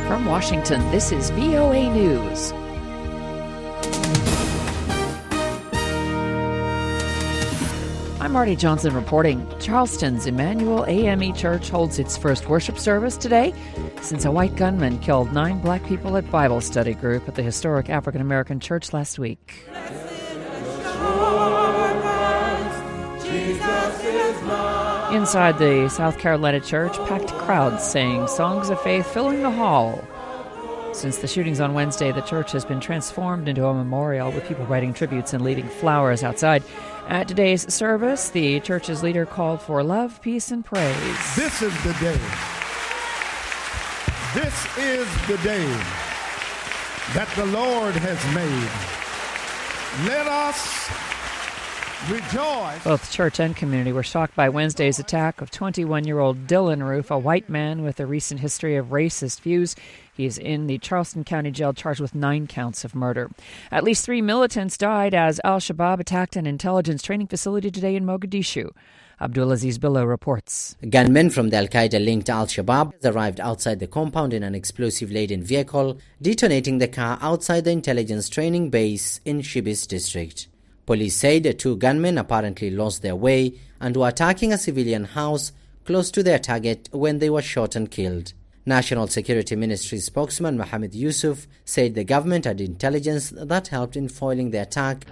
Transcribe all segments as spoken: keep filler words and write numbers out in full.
From Washington, this is V O A News. I'm Marty Johnson reporting. Charleston's Emmanuel A M E Church holds its first worship service today since a white gunman killed nine black people at Bible study group at the historic African American church last week. Inside the South Carolina church, packed crowds sang songs of faith filling the hall. Since the shootings on Wednesday, the church has been transformed into a memorial with people writing tributes and leaving flowers outside. At today's service, the church's leader called for love, peace, and praise. This is the day. This is the day that the Lord has made. Let us rejoice. Both church and community were shocked by Wednesday's attack of twenty-one-year-old Dylan Roof, a white man with a recent history of racist views. He's in the Charleston County Jail charged with nine counts of murder. At least three militants died as al-Shabaab attacked an intelligence training facility today in Mogadishu. Abdulaziz Billow reports. Gunmen from the Al-Qaeda-linked al-Shabaab arrived outside the compound in an explosive-laden vehicle, detonating the car outside the intelligence training base in Shibis district. Police said the two gunmen apparently lost their way and were attacking a civilian house close to their target when they were shot and killed. National Security Ministry spokesman Mohammed Yusuf said the government had intelligence that helped in foiling the attack.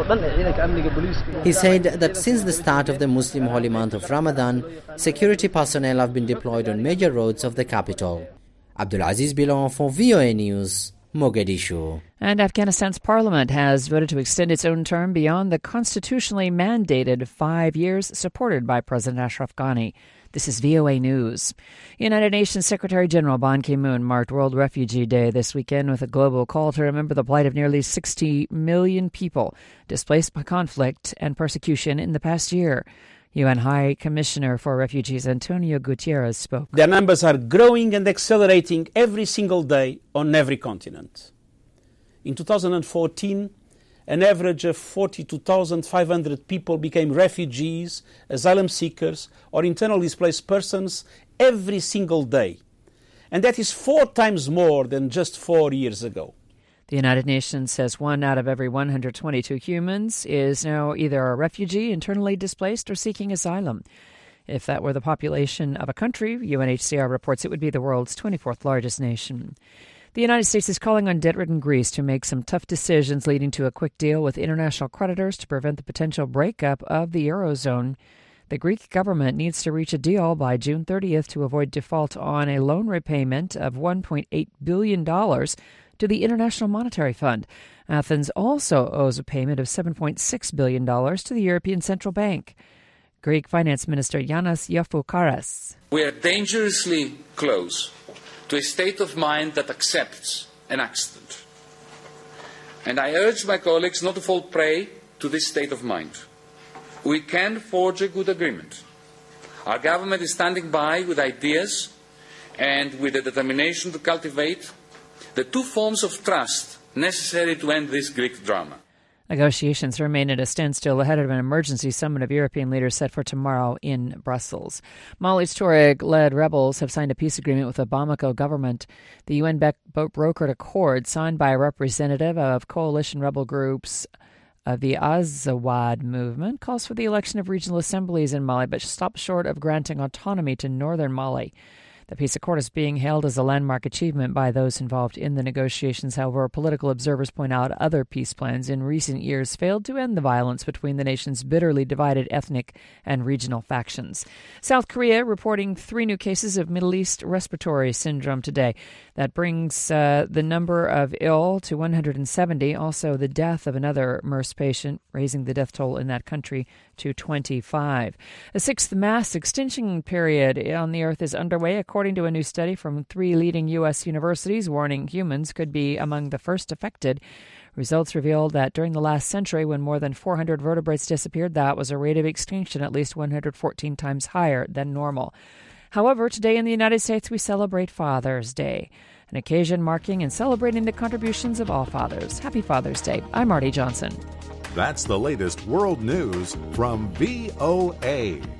He said that since the start of the Muslim holy month of Ramadan, security personnel have been deployed on major roads of the capital. Abdulaziz Billow for V O A News, Mogadishu. And Afghanistan's parliament has voted to extend its own term beyond the constitutionally mandated five years supported by President Ashraf Ghani. This is V O A News. United Nations Secretary General Ban Ki-moon marked World Refugee Day this weekend with a global call to remember the plight of nearly sixty million people displaced by conflict and persecution in the past year. U N High Commissioner for Refugees Antonio Guterres spoke. Their numbers are growing and accelerating every single day on every continent. In two thousand fourteen, an average of forty-two thousand five hundred people became refugees, asylum seekers, or internally displaced persons every single day. And that is four times more than just four years ago. The United Nations says one out of every one hundred twenty-two humans is now either a refugee, internally displaced, or seeking asylum. If that were the population of a country, U N H C R reports it would be the world's twenty-fourth largest nation. The United States is calling on debt-ridden Greece to make some tough decisions leading to a quick deal with international creditors to prevent the potential breakup of the Eurozone. The Greek government needs to reach a deal by June thirtieth to avoid default on a loan repayment of one point eight billion dollars to the International Monetary Fund. Athens also owes a payment of seven point six billion dollars to the European Central Bank. Greek Finance Minister Yanis Yafoukaras. We are dangerously close to a state of mind that accepts an accident. And I urge my colleagues not to fall prey to this state of mind. We can forge a good agreement. Our government is standing by with ideas and with the determination to cultivate the two forms of trust necessary to end this Greek drama. Negotiations remain at a standstill ahead of an emergency summit of European leaders set for tomorrow in Brussels. Mali's Tuareg-led rebels have signed a peace agreement with the Bamako government. The U N-brokered accord signed by a representative of coalition rebel groups of the Azawad movement calls for the election of regional assemblies in Mali, but stops short of granting autonomy to northern Mali. The peace accord is being hailed as a landmark achievement by those involved in the negotiations. However, political observers point out other peace plans in recent years failed to end the violence between the nation's bitterly divided ethnic and regional factions. South Korea reporting three new cases of Middle East respiratory syndrome today. That brings uh, the number of ill to one hundred seventy. Also, the death of another MERS patient, raising the death toll in that country to twenty-five. A sixth mass extinction period on the Earth is underway, according to a new study from three leading U S universities, warning humans could be among the first affected. Results revealed that during the last century, when more than four hundred vertebrates disappeared, that was a rate of extinction at least one hundred fourteen times higher than normal. However, today in the United States, we celebrate Father's Day, an occasion marking and celebrating the contributions of all fathers. Happy Father's Day. I'm Marty Johnson. That's the latest world news from V O A.